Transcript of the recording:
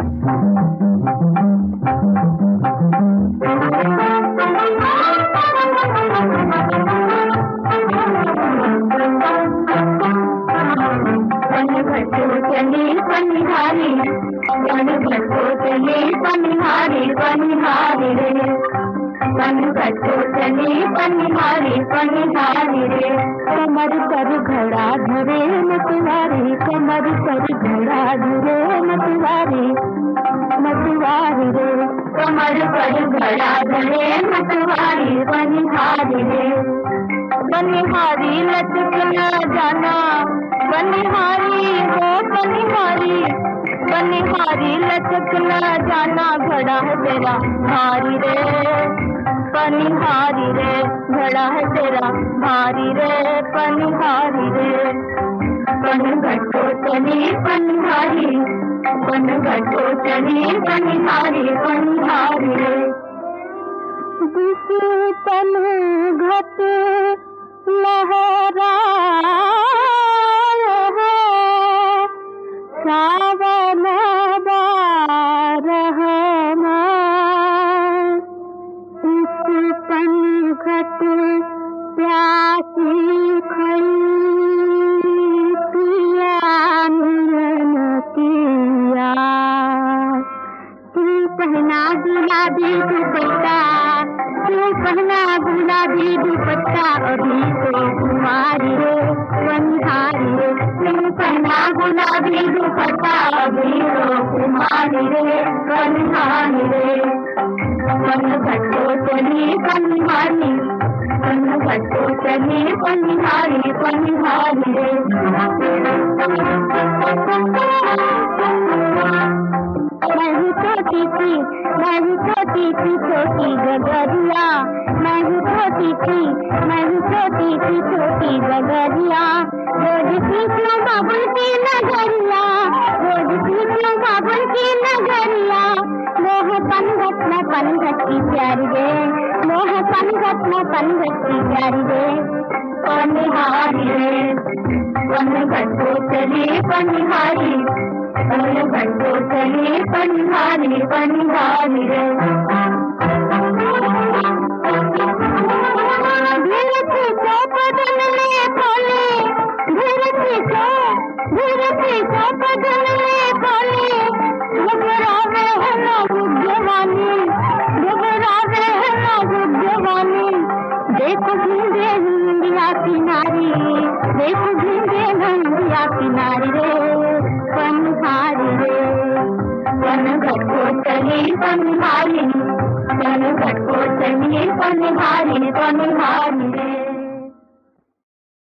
चली पनिहारी बन घटो चली पनिहारी पनिहारी रे बन घटो चली पनिहारी पनिहारी रे कमर पर घड़ा धरे मतवारी कमर पर घड़ा धरे मतवारी मतवारी रे कमर पर घड़ा धरे मतवारी पनिहारी रे बनिहारी लचक न जाना बनिहारी हो बनिहारी बनिहारी लचक न जाना घड़ा है तेरा भारी रे बनिहारी रे घड़ा है तेरा भारी रे बनिहारी रे बन घटो चली बनिहारी बन घटो चली बनिहारी बनिहारी रे जिस तन घट लहरा सावन रहना इस पंखत प्यासी खई पिया मिलन किया तू पहना गुलाबी दुपट्टा तू पहना गुलाबी दुपट्टा अभी तो कुमारी रे बनिहारी रे तू पहना गुलाबी दुपट्टा अभी तो कुमारी रे बनिहारी रे बन घटो चली बनिहारी बन घटो चली बनिहारी बनिहारी रे मैं ही छोटी थी छोटी गगरिया मैं ही छोटी थी छोटी गगरिया रोज सीखूं बाबुल की नगरिया रोज सीखूं बाबुल की नगरिया मोह पनघट में पनघट की प्यारी रे मोह पनघट में पनघट की प्यारी रे बनिहारी रे बन घटो चली बनिहारी बन घटो चली बनिहारी बनिहारी रे देखो भिंडे हिंदिया किनारी देखो भिंडे हिंदिया किनारी रे बनिहारी रे बन घटो चली बनिहारी बन घटो चली बनिहारी बनिहारी रे।